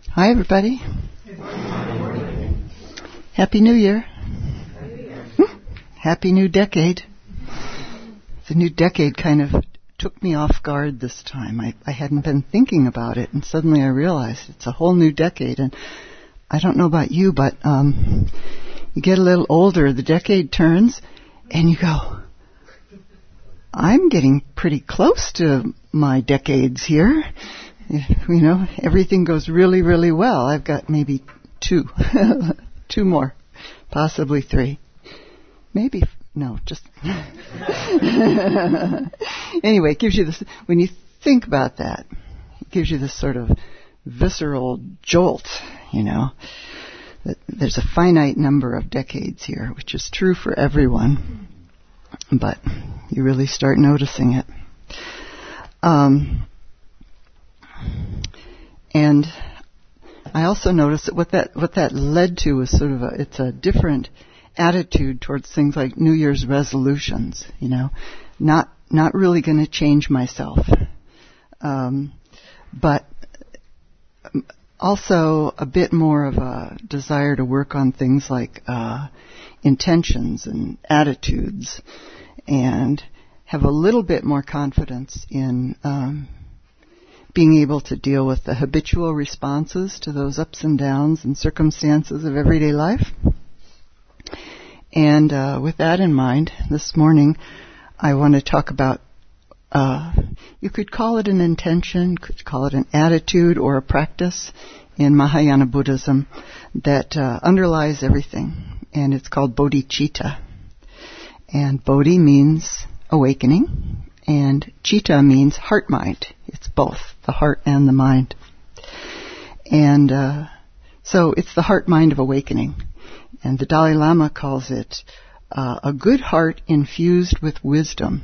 Hi, everybody. Happy New Year. Happy new decade. The new decade kind of took me off guard this time. I hadn't been thinking about it, and suddenly I realized it's a whole new decade. And I don't know about you, but you get a little older, the decade turns, and you go, I'm getting pretty close to my decades here. You know, everything goes really, really well. I've got maybe two more, possibly three. Maybe, no, just... Anyway, it gives you this, when you think about that, it gives you this sort of visceral jolt, you know, that there's a finite number of decades here, which is true for everyone, but you really start noticing it. And I also noticed that what that led to was sort of it's a different attitude towards things like New Year's resolutions, you know, not really going to change myself, but also a bit more of a desire to work on things like intentions and attitudes, and have a little bit more confidence in being able to deal with the habitual responses to those ups and downs and circumstances of everyday life. And with that in mind, this morning I want to talk about, you could call it an intention, could call it an attitude or a practice in Mahayana Buddhism that underlies everything, and it's called bodhicitta. And bodhi means awakening, and citta means heart-mind. It's both, the heart and the mind. And so it's the heart-mind of awakening. And the Dalai Lama calls it a good heart infused with wisdom.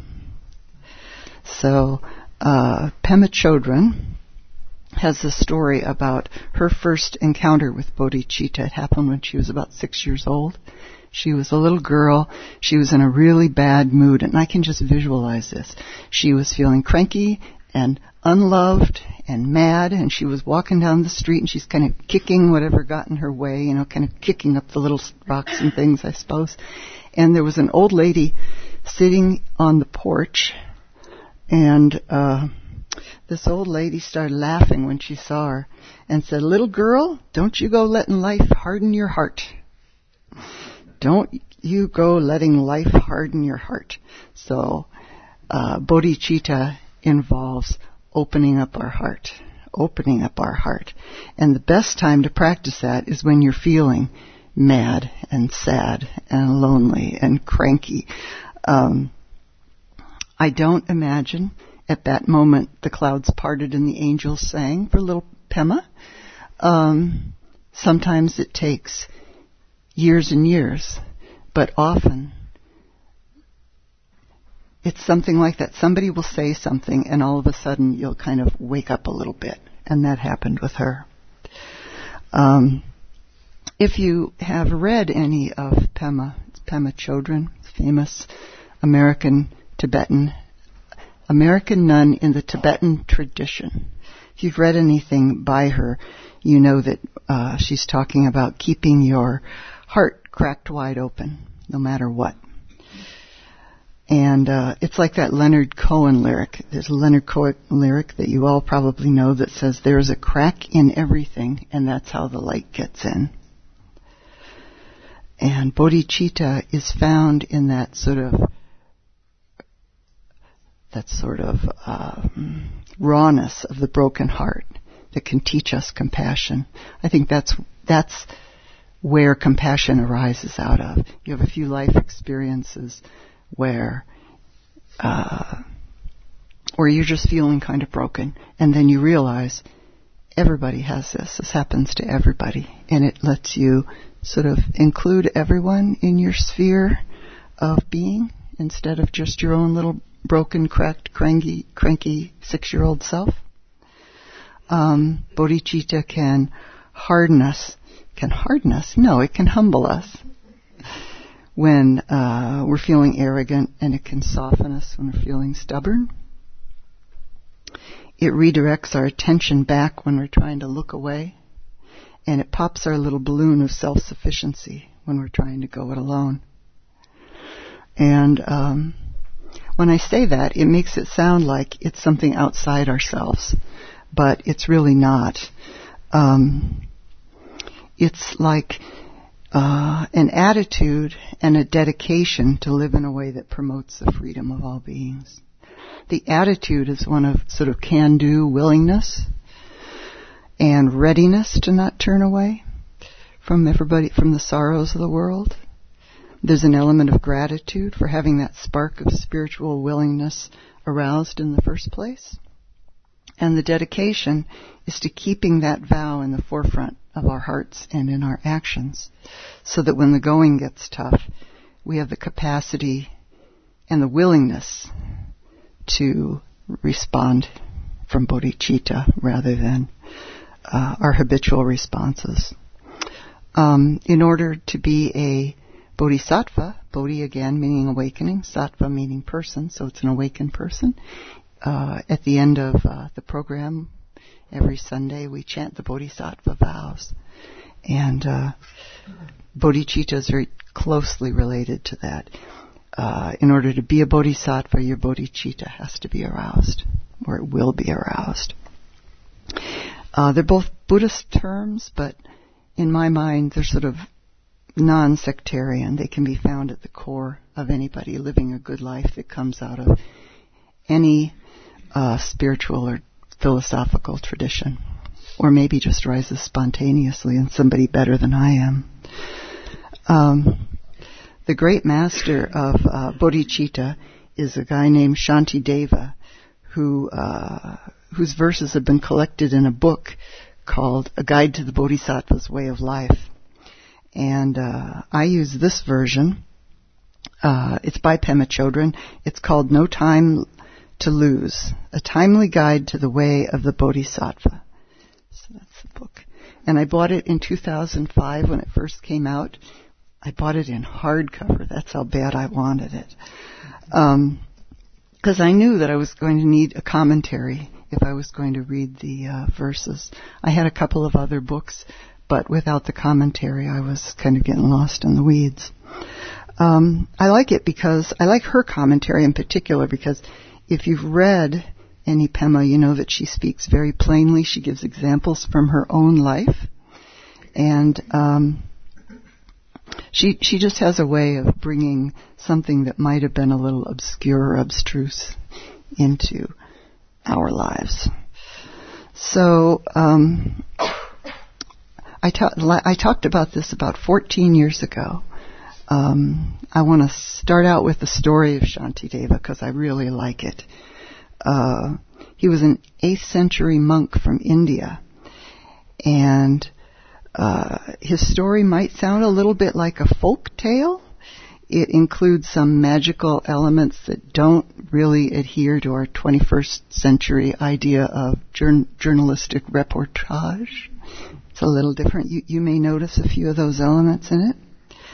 So Pema Chodron has this story about her first encounter with bodhicitta. It happened when she was about 6 years old. She was a little girl. She was in a really bad mood, and I can just visualize this. She was feeling cranky and unloved and mad, and she was walking down the street, and she's kind of kicking whatever got in her way, you know, kind of kicking up the little rocks and things, I suppose. And there was an old lady sitting on the porch, and this old lady started laughing when she saw her and said, "Little girl, don't you go letting life harden your heart. Don't you go letting life harden your heart." So bodhicitta involves opening up our heart. And the best time to practice that is when you're feeling mad and sad and lonely and cranky. I don't imagine at that moment the clouds parted and the angels sang for little Pema. Sometimes it takes years and years, but often it's something like that. Somebody will say something, and all of a sudden you'll kind of wake up a little bit, and that happened with her. If you have read any of Pema Chodron, famous American nun in the Tibetan tradition. If you've read anything by her, you know that she's talking about keeping your heart cracked wide open, no matter what. And it's like that Leonard Cohen lyric. There's a Leonard Cohen lyric that you all probably know that says, "There's a crack in everything, and that's how the light gets in." And bodhicitta is found in that sort of rawness of the broken heart that can teach us compassion. I think that's where compassion arises out of. You have a few life experiences where you're just feeling kind of broken, and then you realize everybody has this. This happens to everybody, and it lets you sort of include everyone in your sphere of being instead of just your own little broken, cracked, cranky 6-year-old self. Bodhicitta can harden us. No, it can humble us when we're feeling arrogant, and it can soften us when we're feeling stubborn. It redirects our attention back when we're trying to look away. and it pops our little balloon of self-sufficiency when we're trying to go it alone. And when I say that, it makes it sound like it's something outside ourselves, but it's really not. It's like an attitude and a dedication to live in a way that promotes the freedom of all beings. The attitude is one of sort of can-do willingness and readiness to not turn away from everybody, from the sorrows of the world. There's an element of gratitude for having that spark of spiritual willingness aroused in the first place. And the dedication is to keeping that vow in the forefront of our hearts and in our actions, so that when the going gets tough, we have the capacity and the willingness to respond from bodhicitta rather than our habitual responses. In order to be a bodhisattva, bodhi again meaning awakening, sattva meaning person, so it's an awakened person. At the end of the program, every Sunday we chant the bodhisattva vows. And bodhicitta is very closely related to that. In order to be a bodhisattva, your bodhicitta has to be aroused, or it will be aroused. They're both Buddhist terms, but in my mind they're sort of non-sectarian. They can be found at the core of anybody living a good life that comes out of any spiritual or philosophical tradition, or maybe just rises spontaneously in somebody better than I am. The great master of bodhicitta is a guy named Shantideva, whose verses have been collected in a book called A Guide to the Bodhisattva's Way of Life. And I use this version. It's by Pema Chodron. It's called No Time to Lose, A Timely Guide to the Way of the Bodhisattva. So that's the book. And I bought it in 2005 when it first came out. I bought it in hardcover. That's how bad I wanted it. Because I knew that I was going to need a commentary if I was going to read the verses. I had a couple of other books, but without the commentary I was kind of getting lost in the weeds. I like it because, I like her commentary in particular because if you've read any Pema, you know that she speaks very plainly. She gives examples from her own life. And she just has a way of bringing something that might have been a little obscure or abstruse into our lives. So I talked about this about 14 years ago. I want to start out with the story of Shantideva because I really like it. He was an 8th century monk from India, and his story might sound a little bit like a folk tale. It includes some magical elements that don't really adhere to our 21st century idea of journalistic reportage. It's a little different. You may notice a few of those elements in it.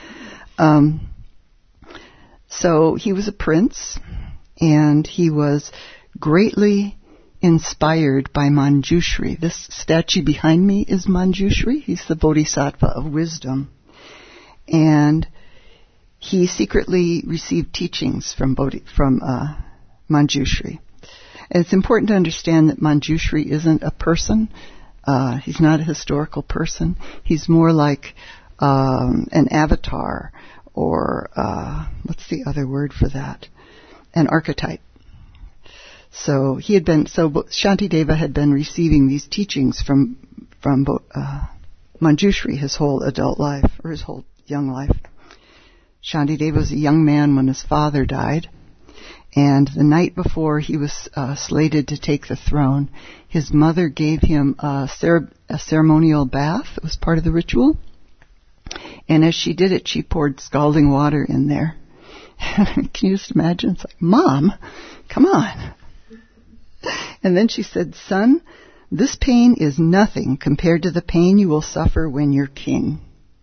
So he was a prince, and he was greatly inspired by Manjushri. This statue behind me is Manjushri. He's the bodhisattva of wisdom. And he secretly received teachings from Manjushri. And it's important to understand that Manjushri isn't a person. He's not a historical person. He's more like an avatar, or what's the other word for that? An archetype. So Shantideva had been receiving these teachings from Manjushri his whole adult life, or his whole young life. Shantideva was a young man when his father died, and the night before he was slated to take the throne, his mother gave him a ceremonial bath. It was part of the ritual. And as she did it, she poured scalding water in there. Can you just imagine? It's like, Mom, come on. And then she said, Son, this pain is nothing compared to the pain you will suffer when you're king.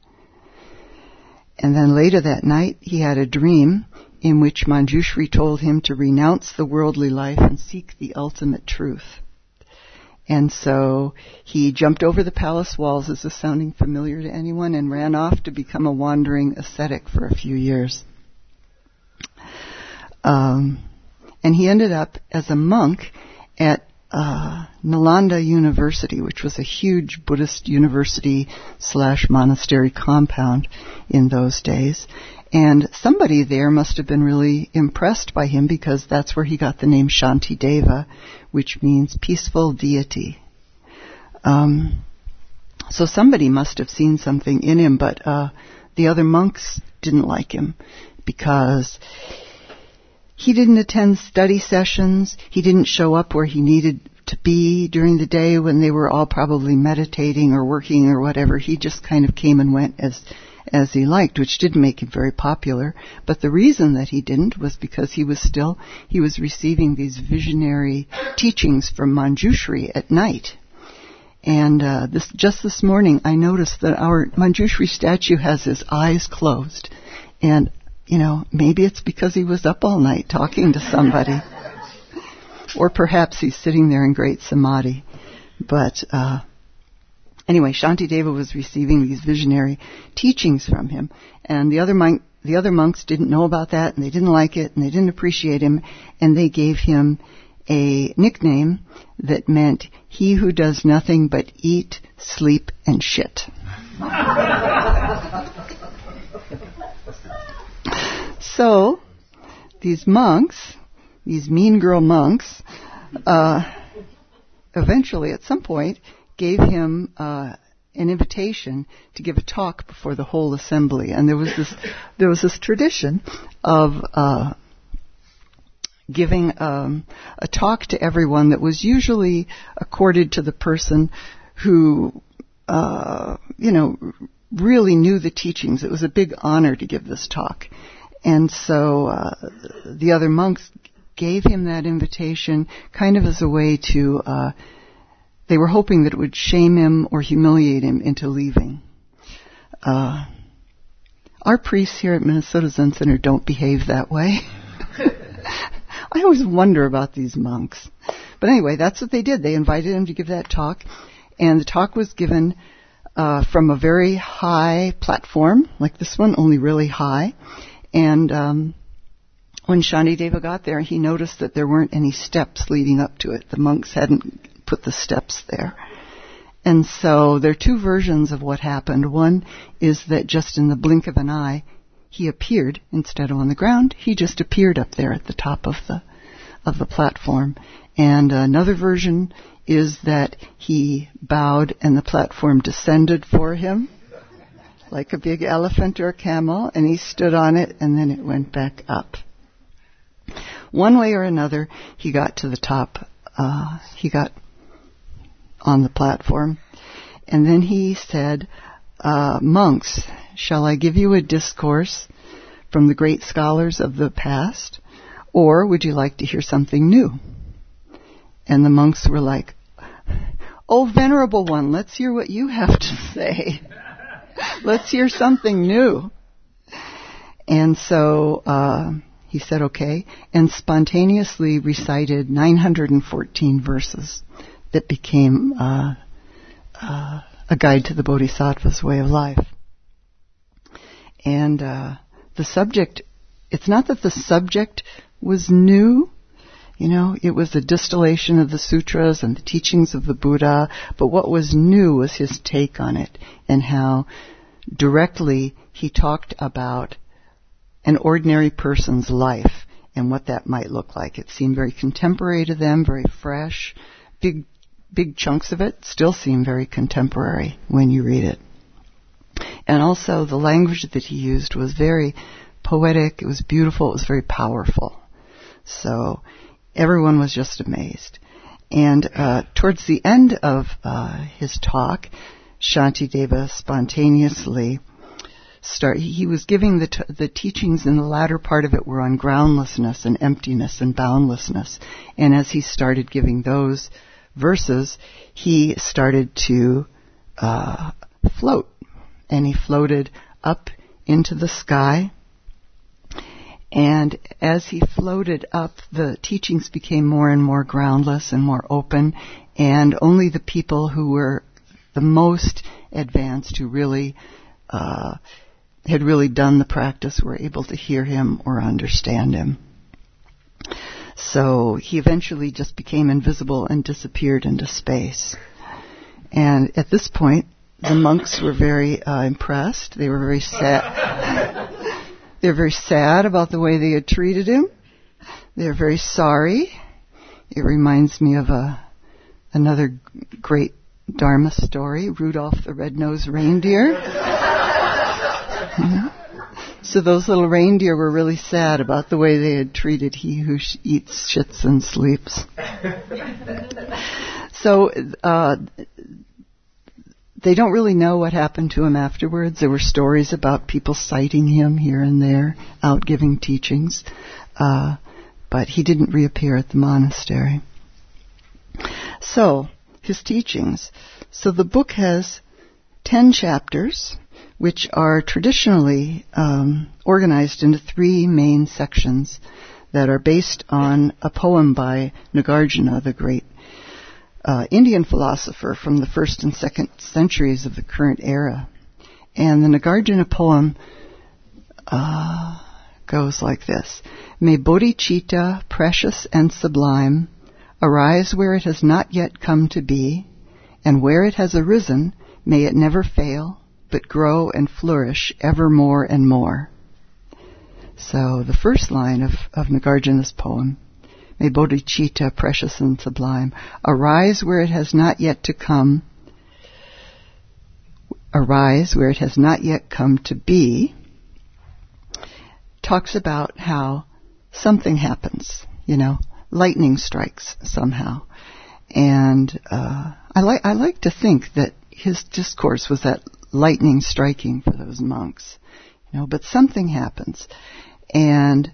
And then later that night, he had a dream in which Manjushri told him to renounce the worldly life and seek the ultimate truth. And so he jumped over the palace walls, is this sounding familiar to anyone, and ran off to become a wandering ascetic for a few years. And he ended up as a monk at Nalanda University, which was a huge Buddhist university / monastery compound in those days. And somebody there must have been really impressed by him, because that's where he got the name Shantideva, which means peaceful deity. So somebody must have seen something in him, but the other monks didn't like him because he didn't attend study sessions. He didn't show up where he needed to be during the day when they were all probably meditating or working or whatever. He just kind of came and went as he liked, which didn't make him very popular. But the reason that he didn't was because he was receiving these visionary teachings from Manjushri at night. And this morning I noticed that our Manjushri statue has his eyes closed. And maybe it's because he was up all night talking to somebody. Or perhaps he's sitting there in great samadhi. But anyway, Shantideva was receiving these visionary teachings from him. And the other monks didn't know about that, and they didn't like it, and they didn't appreciate him, and they gave him a nickname that meant he who does nothing but eat, sleep, and shit. So, these monks, these mean girl monks, eventually at some point gave him an invitation to give a talk before the whole assembly. And there was this tradition of giving a talk to everyone that was usually accorded to the person who really knew the teachings. It was a big honor to give this talk. And so the other monks gave him that invitation kind of as a way to, they were hoping that it would shame him or humiliate him into leaving. Our priests here at Minnesota Zen Center don't behave that way. I always wonder about these monks. But anyway, that's what they did. They invited him to give that talk, and the talk was given from a very high platform, like this one, only really high. And when Shantideva got there, he noticed that there weren't any steps leading up to it. The monks hadn't put the steps there. And so there are two versions of what happened. One is that just in the blink of an eye, he appeared instead of on the ground. He just appeared up there at the top of the platform. And another version is that he bowed and the platform descended for him like a big elephant or a camel, and he stood on it, and then it went back up. One way or another, he got to the top. He got on the platform. And then he said, monks, shall I give you a discourse from the great scholars of the past, or would you like to hear something new? And the monks were like, oh, Venerable One, let's hear what you have to say. Let's hear something new. And so he said, okay, and spontaneously recited 914 verses that became a guide to the Bodhisattva's way of life. And the subject, it's not that the subject was new, it was a distillation of the sutras and the teachings of the Buddha, but what was new was his take on it and how directly he talked about an ordinary person's life and what that might look like. It seemed very contemporary to them, very fresh. Big chunks of it still seem very contemporary when you read it. And also the language that he used was very poetic, it was beautiful, it was very powerful. So everyone was just amazed. And towards the end of his talk, Shantideva spontaneously he was giving the teachings in the latter part of it were on groundlessness and emptiness and boundlessness. And as he started giving those verses, he started to float. And he floated up into the sky. And as he floated up, the teachings became more and more groundless and more open. and only the people who were the most advanced, who really had really done the practice, were able to hear him or understand him. So he eventually just became invisible and disappeared into space. And at this point, the monks were very impressed. They were very sad. They were very sad about the way they had treated him. They were very sorry. It reminds me of another great Dharma story, Rudolph the Red-Nosed Reindeer. So those little reindeer were really sad about the way they had treated he who eats, shits, and sleeps. So they don't really know what happened to him afterwards. There were stories about people citing him here and there, out giving teachings, but he didn't reappear at the monastery. So, his teachings. So the book has 10 chapters, which are traditionally organized into 3 main sections that are based on a poem by Nagarjuna, the great Indian philosopher from the 1st and 2nd centuries of the current era. And the Nagarjuna poem goes like this. May bodhicitta, precious and sublime, arise where it has not yet come to be, and where it has arisen, may it never fail, but grow and flourish ever more and more. So the first line of Nagarjuna's poem, may bodhicitta, precious and sublime, arise where it has not yet to come, arise where it has not yet come to be, talks about how something happens, lightning strikes somehow. And I like to think that his discourse was that lightning striking for those monks, but something happens. And,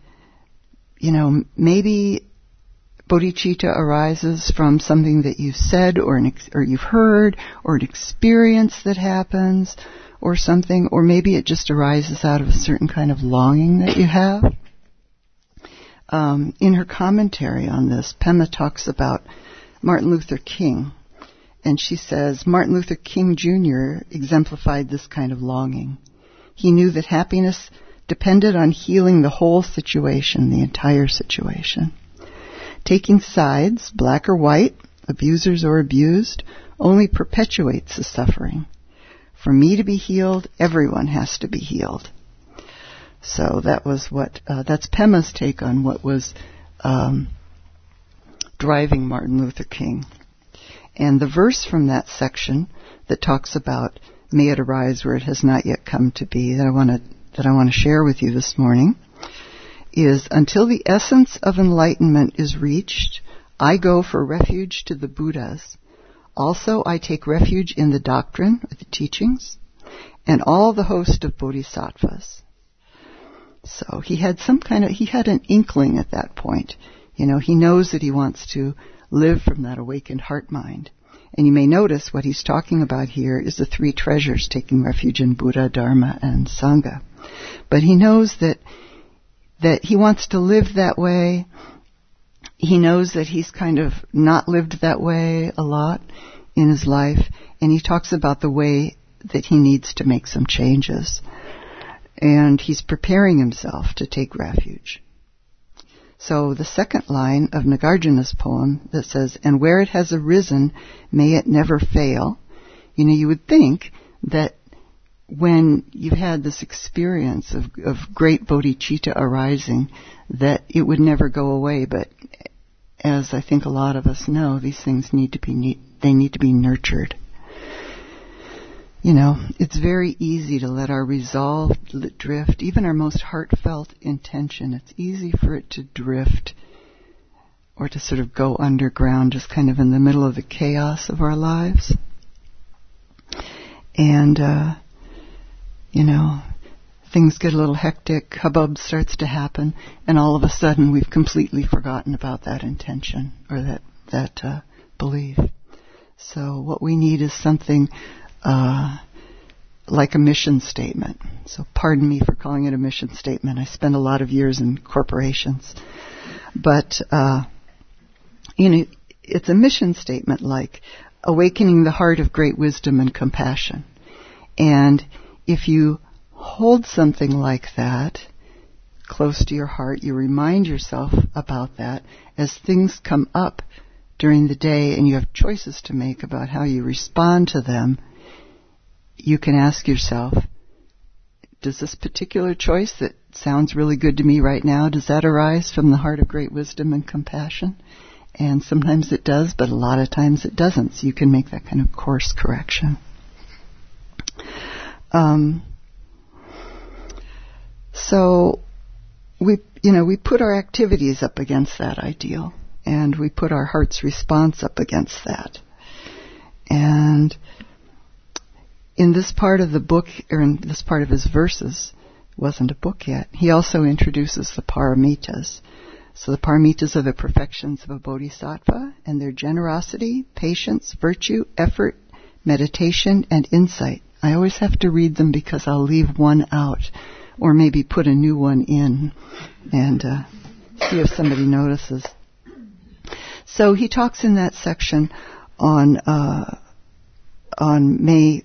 maybe bodhicitta arises from something that you've said or you've heard, or an experience that happens or something, or maybe it just arises out of a certain kind of longing that you have. In her commentary on this, Pema talks about Martin Luther King, and she says, Martin Luther King Jr. exemplified this kind of longing. He knew that happiness depended on healing the whole situation, the entire situation. Taking sides, black or white, abusers or abused, only perpetuates the suffering. For me to be healed, everyone has to be healed. So that was that's Pema's take on what was driving Martin Luther King. And the verse from that section that talks about may it arise where it has not yet come to be that I want to share with you this morning is, until the essence of enlightenment is reached, I go for refuge to the Buddhas. Also I take refuge in the doctrine, or the teachings, and all the host of bodhisattvas. So he had an inkling at that point. He knows that he wants to live from that awakened heart mind. And you may notice what he's talking about here is the 3 treasures, taking refuge in Buddha, Dharma, and Sangha. But he knows that he wants to live that way. He knows that he's kind of not lived that way a lot in his life. And he talks about the way that he needs to make some changes. And he's preparing himself to take refuge. So the second line of Nagarjuna's poem that says, and where it has arisen, may it never fail. You would think that when you've had this experience of great bodhicitta arising, that it would never go away. But as I think a lot of us know, these things need to be nurtured. It's very easy to let our resolve drift, even our most heartfelt intention. It's easy for it to drift or to sort of go underground, just kind of in the middle of the chaos of our lives. And, things get a little hectic, hubbub starts to happen, and all of a sudden we've completely forgotten about that intention or that belief. So what we need is something like a mission statement. So pardon me for calling it a mission statement. I spent a lot of years in corporations. But, it's a mission statement like awakening the heart of great wisdom and compassion. And if you hold something like that close to your heart, you remind yourself about that as things come up during the day and you have choices to make about how you respond to them, you can ask yourself, does this particular choice that sounds really good to me right now, does that arise from the heart of great wisdom and compassion? And sometimes it does, but a lot of times it doesn't. So you can make that kind of course correction. So we put our activities up against that ideal, and we put our heart's response up against that. And in this part of the book, or in this part of his verses, it wasn't a book yet, he also introduces the paramitas. So the paramitas are the perfections of a bodhisattva, and their generosity, patience, virtue, effort, meditation, and insight. I always have to read them because I'll leave one out, or maybe put a new one in, and see if somebody notices. So he talks in that section on may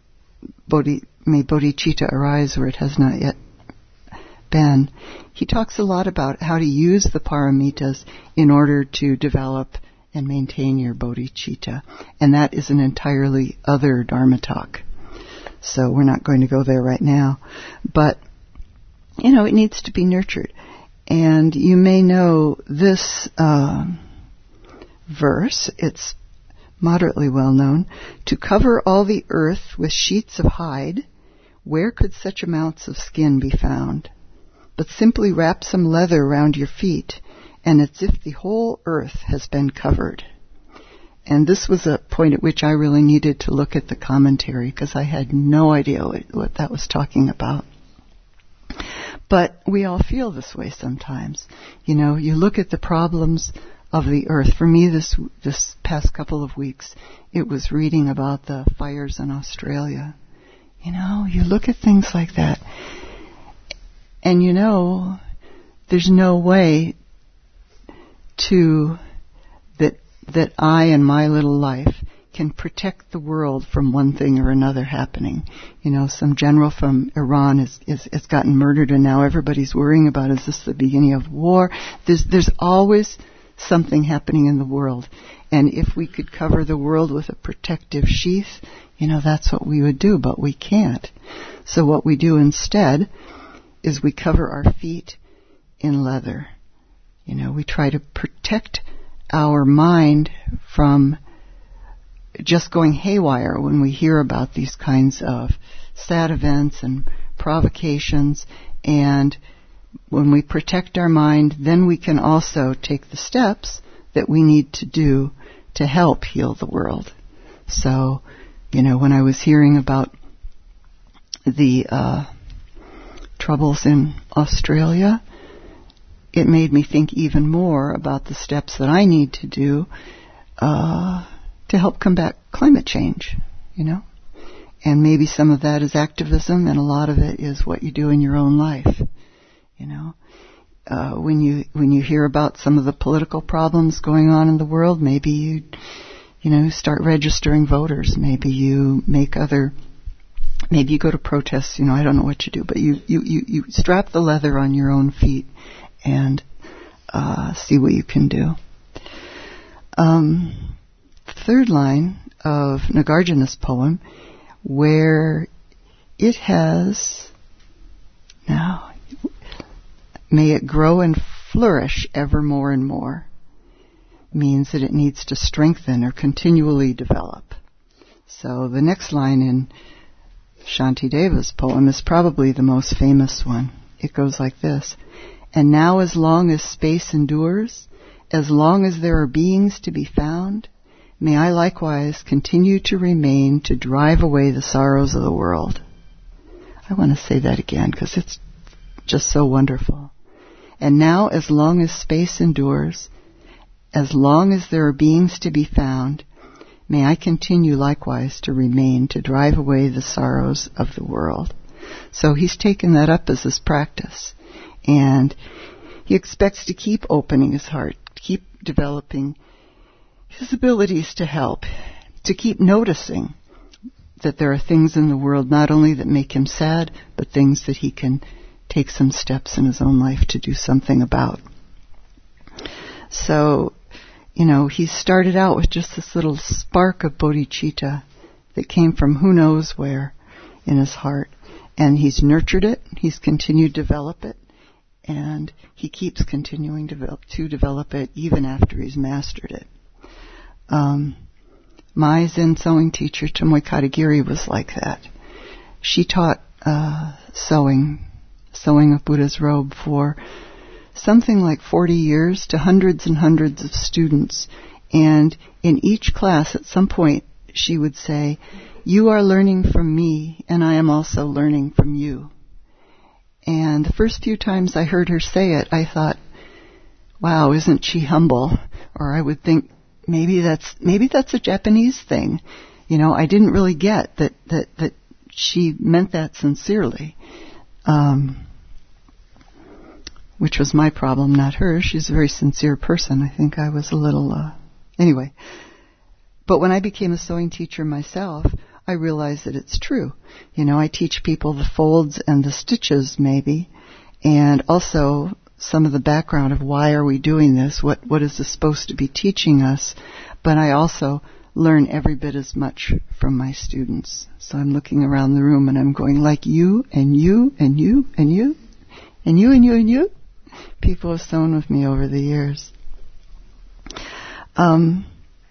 bodhicitta arise where it has not yet been. He talks a lot about how to use the paramitas in order to develop and maintain your bodhicitta. And that is an entirely other Dharma talk. So we're not going to go there right now. But, it needs to be nurtured. And you may know this verse. It's moderately well known. To cover all the earth with sheets of hide, where could such amounts of skin be found? But simply wrap some leather round your feet, and it's if the whole earth has been covered. And this was a point at which I really needed to look at the commentary, because I had no idea what that was talking about. But we all feel this way sometimes. You look at the problems of the earth. For me, this past couple of weeks, it was reading about the fires in Australia. You look at things like that, and there's no way that I in my little life can protect the world from one thing or another happening. Some general from Iran has gotten murdered, and now everybody's worrying about, is this the beginning of war? There's always something happening in the world. And if we could cover the world with a protective sheath, that's what we would do, but we can't. So what we do instead is we cover our feet in leather. We try to protect our mind from just going haywire when we hear about these kinds of sad events and provocations. And when we protect our mind, then we can also take the steps that we need to do to help heal the world. So, when I was hearing about the troubles in Australia, it made me think even more about the steps that I need to do to help combat climate change, And maybe some of that is activism, and a lot of it is what you do in your own life, When you hear about some of the political problems going on in the world, maybe you start registering voters. Maybe you maybe you go to protests. I don't know what you do, but you strap the leather on your own feet and see what you can do. The third line of Nagarjuna's poem, where it has, now, may it grow and flourish ever more and more, means that it needs to strengthen or continually develop. So the next line in Shantideva's poem is probably the most famous one. It goes like this: and now as long as space endures, as long as there are beings to be found, may I likewise continue to remain to drive away the sorrows of the world. I want to say that again because it's just so wonderful. And now as long as space endures, as long as there are beings to be found, may I continue likewise to remain to drive away the sorrows of the world. So he's taken that up as his practice. And he expects to keep opening his heart, keep developing his abilities to help, to keep noticing that there are things in the world not only that make him sad, but things that he can take some steps in his own life to do something about. So, he started out with just this little spark of bodhicitta that came from who knows where in his heart. And he's nurtured it, he's continued to develop it, and he keeps continuing to develop it even after he's mastered it. My Zen sewing teacher, Tomoe Katagiri, was like that. She taught sewing of Buddha's robe for something like 40 years to hundreds and hundreds of students. And in each class, at some point, she would say, "You are learning from me, and I am also learning from you." And the first few times I heard her say it, I thought, wow, isn't she humble? Or I would think, maybe that's a Japanese thing. I didn't really get that she meant that sincerely. Which was my problem, not hers. She's a very sincere person. I think I was a little, anyway. But when I became a sewing teacher myself, I realized that it's true. I teach people the folds and the stitches, maybe, and also some of the background of why are we doing this, what is this supposed to be teaching us, but I also learn every bit as much from my students. So I'm looking around the room and I'm going, like you, and you, and you, and you, and you, and you, and you. People have sewn with me over the years. And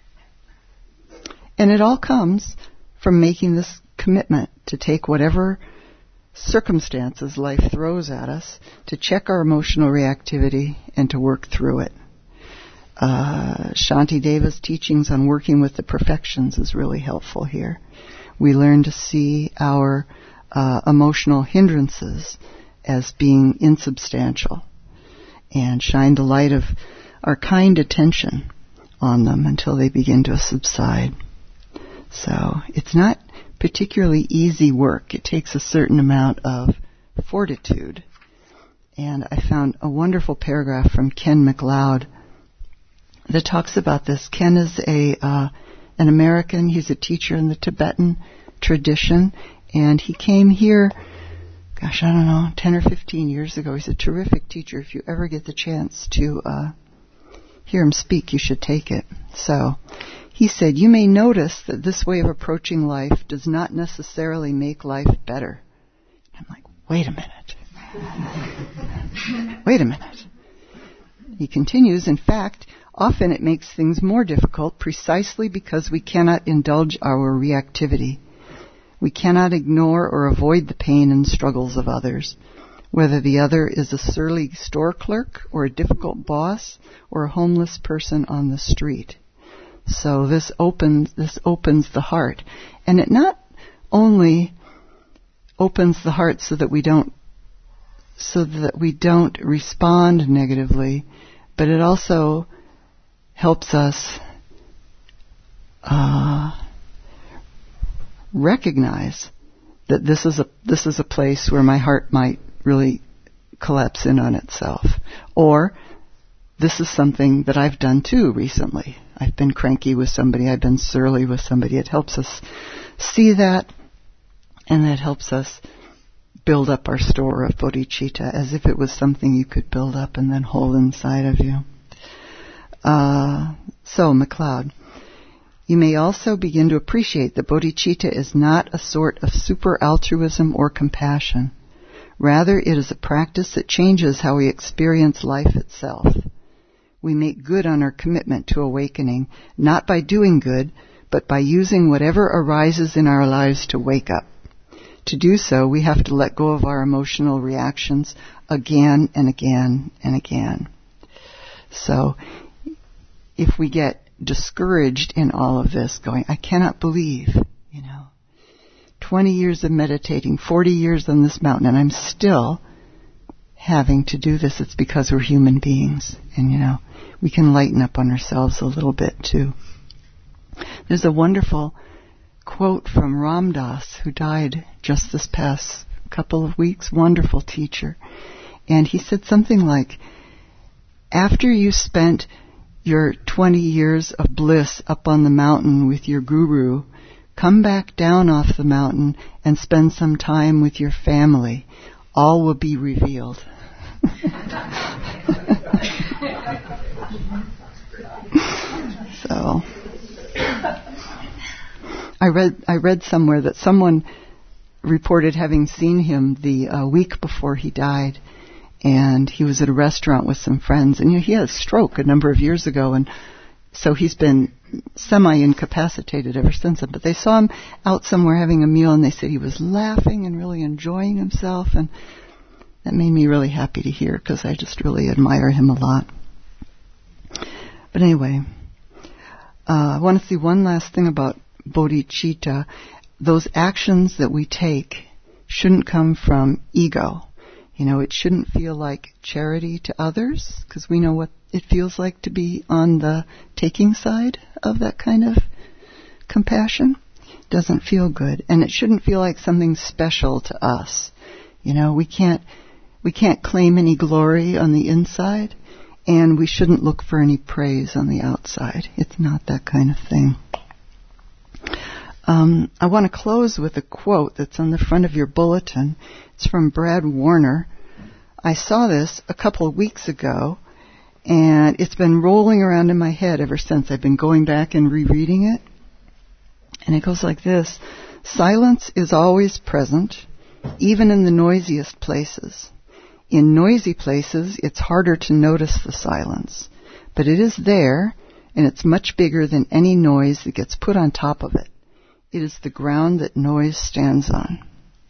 it all comes from making this commitment to take whatever circumstances life throws at us, to check our emotional reactivity and to work through it. Shantideva's teachings on working with the perfections is really helpful here. We learn to see our emotional hindrances as being insubstantial and shine the light of our kind attention on them until they begin to subside. So it's not particularly easy work. It takes a certain amount of fortitude. And I found a wonderful paragraph from Ken MacLeod that talks about this. Ken is an American. He's a teacher in the Tibetan tradition, and he came here, 10 or 15 years ago. He's a terrific teacher. If you ever get the chance to hear him speak, you should take it. So he said, "You may notice that this way of approaching life does not necessarily make life better." I'm like, wait a minute. Wait a minute. He continues, "In fact, often it makes things more difficult precisely because we cannot indulge our reactivity. We cannot ignore or avoid the pain and struggles of others, whether the other is a surly store clerk or a difficult boss or a homeless person on the street." So this opens the heart. And it not only opens the heart so that we don't respond negatively, but it also helps us recognize that this is a place where my heart might really collapse in on itself. Or this is something that I've done too recently. I've been cranky with somebody, I've been surly with somebody. It helps us see that, and that helps us build up our store of bodhicitta as if it was something you could build up and then hold inside of you. So, MacLeod, you may also begin to appreciate that bodhicitta is not a sort of super altruism or compassion. Rather, it is a practice that changes how we experience life itself. We make good on our commitment to awakening, not by doing good, but by using whatever arises in our lives to wake up. To do so, we have to let go of our emotional reactions again and again and again. So, if we get discouraged in all of this, going, I cannot believe, 20 years of meditating, 40 years on this mountain, and I'm still having to do this. It's because we're human beings. And, we can lighten up on ourselves a little bit, too. There's a wonderful quote from Ram Dass, who died just this past couple of weeks, wonderful teacher. And he said something like, after you spent your 20 years of bliss up on the mountain with your guru, come back down off the mountain and spend some time with your family. All will be revealed. So, I read somewhere that someone reported having seen him the week before he died, and he was at a restaurant with some friends, and he had a stroke a number of years ago, and so he's been semi-incapacitated ever since then. But they saw him out somewhere having a meal, and they said he was laughing and really enjoying himself, and that made me really happy to hear, because I just really admire him a lot. But anyway, I want to see one last thing about bodhicitta. Those actions that we take shouldn't come from ego. It shouldn't feel like charity to others, because we know what it feels like to be on the taking side of that kind of compassion. It doesn't feel good. And it shouldn't feel like something special to us. We can't claim any glory on the inside, and we shouldn't look for any praise on the outside. It's not that kind of thing. I want to close with a quote that's on the front of your bulletin. It's from Brad Warner. I saw this a couple of weeks ago, and it's been rolling around in my head ever since. I've been going back and rereading it. And it goes like this: silence is always present, even in the noisiest places. In noisy places, it's harder to notice the silence, but it is there, and it's much bigger than any noise that gets put on top of it. It is the ground that noise stands on.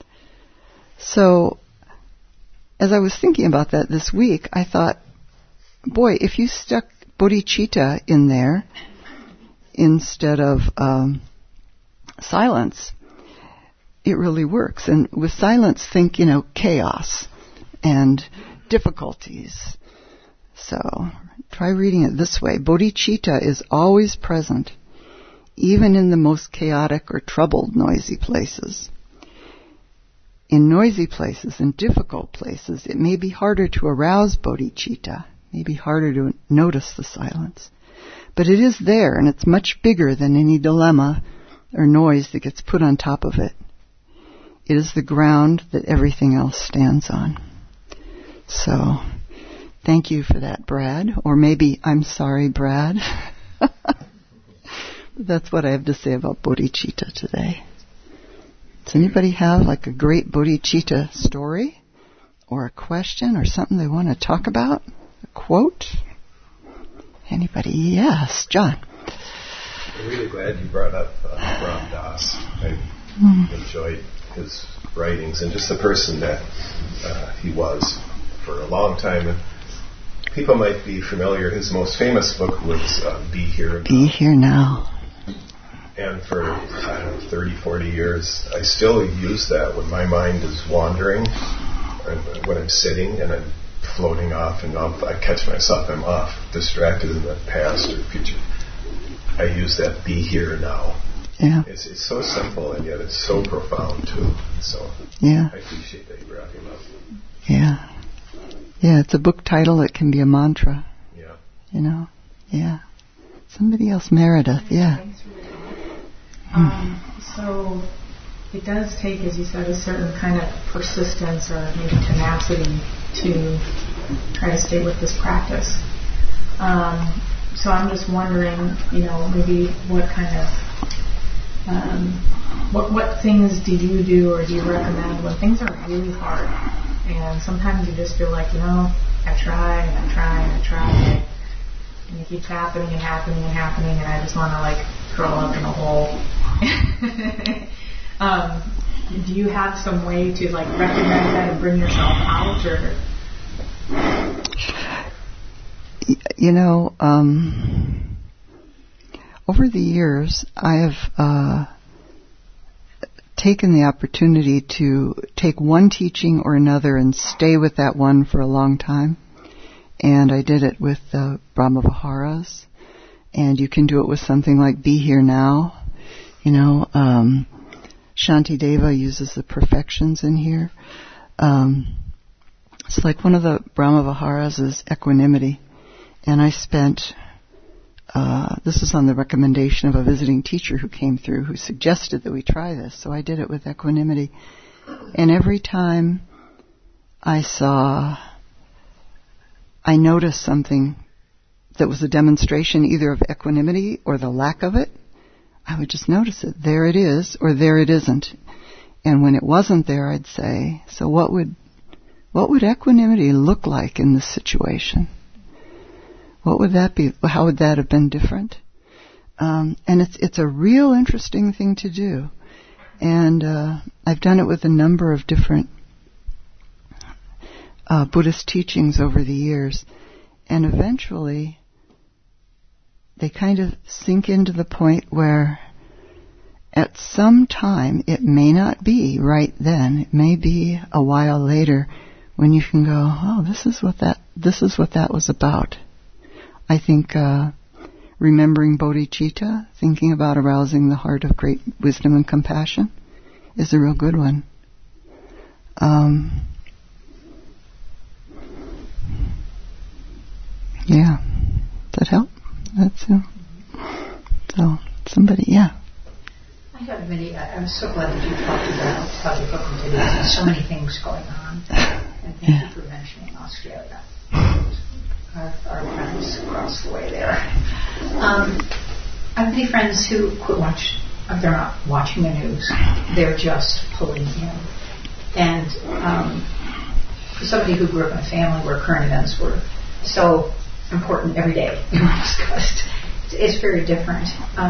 So, as I was thinking about that this week, I thought, boy, if you stuck bodhicitta in there instead of silence, it really works. And with silence, think, chaos and difficulties. So, try reading it this way. Bodhicitta is always present, even in the most chaotic or troubled noisy places. In noisy places and difficult places, it may be harder to arouse bodhicitta, maybe harder to notice the silence. But it is there, and it's much bigger than any dilemma or noise that gets put on top of it. It is the ground that everything else stands on. So, thank you for that, Brad. Or maybe, I'm sorry, Brad. That's what I have to say about bodhicitta today. Does anybody have a great bodhicitta story or a question or something they want to talk about? A quote? Anybody? Yes, John. I'm really glad you brought up Ram Dass. I enjoyed his writings and just the person that he was for a long time. And people might be familiar. His most famous book was Be Here Now. Be Here Now. And for, 30, 40 years, I still use that when my mind is wandering, when I'm sitting and I'm floating off and off. I catch myself, I'm off, distracted in the past or future. I use that Be Here Now. Yeah. It's so simple, and yet it's so profound, too. So yeah. I appreciate that you brought him up. Yeah. Yeah, it's a book title. It can be a mantra. Yeah. Yeah. Somebody else, Meredith, yeah. So it does take, as you said, a certain kind of persistence or maybe tenacity to try to stay with this practice. So I'm just wondering, maybe what kind of, what things do you do or do you recommend when things are really hard? And sometimes you just feel like, I try and I try and I try, and it keeps happening and happening and happening, and I just want to curl up in a hole. Do you have some way to recognize that and bring yourself out, or? Over the years, I have taken the opportunity to take one teaching or another and stay with that one for a long time. And I did it with the Brahmaviharas. And you can do it with something like Be Here Now. Shantideva uses the perfections in here. It's like one of the Brahmaviharas is equanimity. And I spent this is on the recommendation of a visiting teacher who came through who suggested that we try this. So I did it with equanimity. And every time I noticed something that was a demonstration either of equanimity or the lack of it, I would just notice it. There it is, or there it isn't. And when it wasn't there, I'd say, so what would equanimity look like in this situation? What would that be? How would that have been different? And it's a real interesting thing to do. And I've done it with a number of different Buddhist teachings over the years. And eventually, they kind of sink into the point where at some time, it may not be right then. It may be a while later when you can go, oh, this is what that was about. I think remembering bodhicitta, thinking about arousing the heart of great wisdom and compassion, is a real good one. Yeah. Does that help? That's so somebody, yeah. I have many. I'm so glad that you talked about how the book today. There's so many things going on. And thank you for mentioning Australia. Our friends across the way there. I have many friends who they're not watching the news. They're just pulling in. And for somebody who grew up in a family where current events were so important every day, they were discussed, it's very different.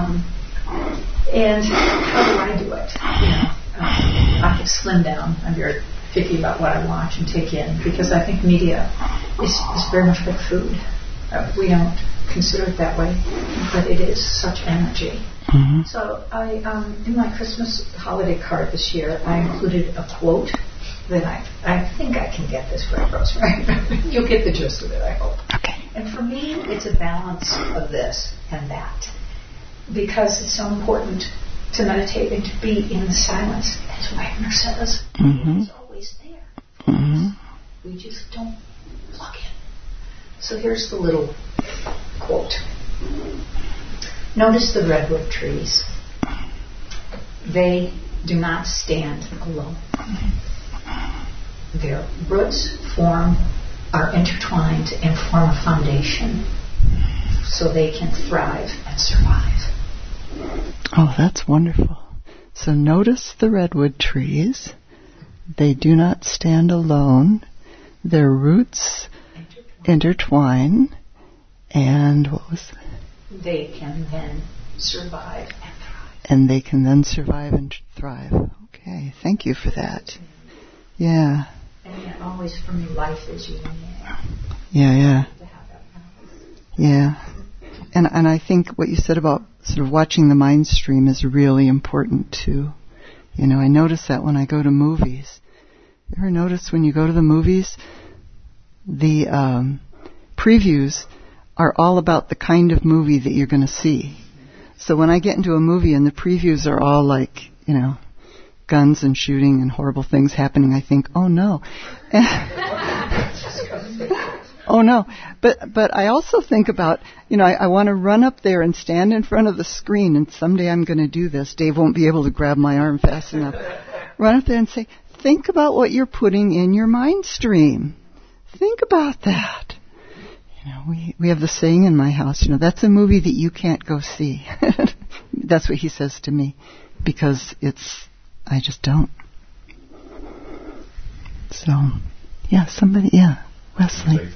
And how do I do it? I have slimmed down. I'm very picky about what I watch and take in because I think media is very much like food. We don't consider it that way, but it is such energy. Mm-hmm. So I, in my Christmas holiday card this year, I included a quote that I think I can get this right, Rose, right? You'll get the gist of it, I hope. Okay. And for me, it's a balance of this and that. Because it's so important to meditate and to be in the silence. As Wagner says, it's always there. Mm-hmm. We just don't plug in. So here's the little quote. Notice the redwood trees. They do not stand alone. Their roots are intertwined and form a foundation so they can thrive and survive. Oh, that's wonderful. So notice the redwood trees. They do not stand alone. Their roots intertwine. And what was that? They can then survive and thrive. And they can then survive and thrive. Okay, thank you for that. Yeah. And yet always for me, life is yin and yang. Yeah. To have that balance. Yeah. And I think what you said about sort of watching the mind stream is really important too. I notice that when I go to movies. You ever notice when you go to the movies, the previews are all about the kind of movie that you're going to see. So when I get into a movie and the previews are all like, guns and shooting and horrible things happening, I think, oh no. Oh no. But I also think about, I want to run up there and stand in front of the screen, and someday I'm going to do this. Dave won't be able to grab my arm fast enough. Run up there and say, think about what you're putting in your mind stream. Think about that. We have the saying in my house, that's a movie that you can't go see. That's what he says to me, because I just don't. So, Wesley.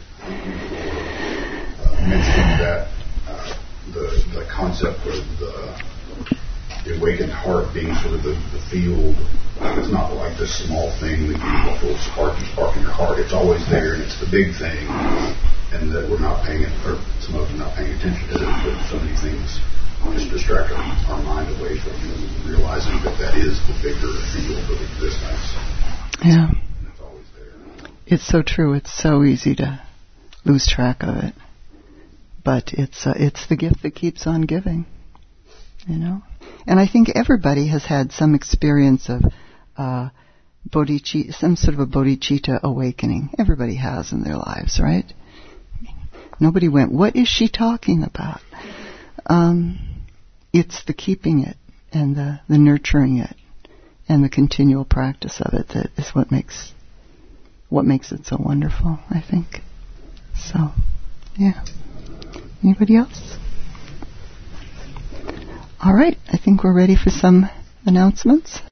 Mentioning that the concept of the awakened heart being sort of the field. It's not like this small thing that you feel spark in your heart. It's always there, and it's the big thing, and that we're not paying it, or some of us are not paying attention to it. But so many things just distract our mind away from realizing that is the bigger field of existence. Yeah. And it's always there. It's so true. It's so easy to lose track of it. But it's the gift that keeps on giving, And I think everybody has had some experience of bodhicitta, some sort of a bodhicitta awakening. Everybody has in their lives, right? Nobody went, what is she talking about? it's the keeping it and the nurturing it and the continual practice of it that is what makes it so wonderful, I think. So, yeah. Anybody else? All right, I think we're ready for some announcements.